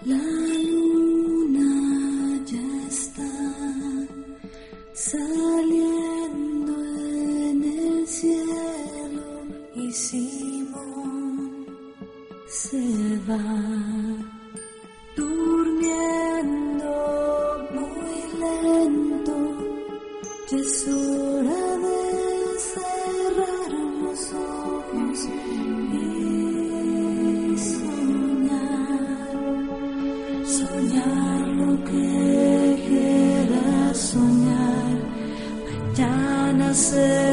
La luna ya está saliendo en el cielo y Simón se va durmiendo muy lento. Ya es hora de cerrar los ojos y soñar lo que quieras soñar. Mañana se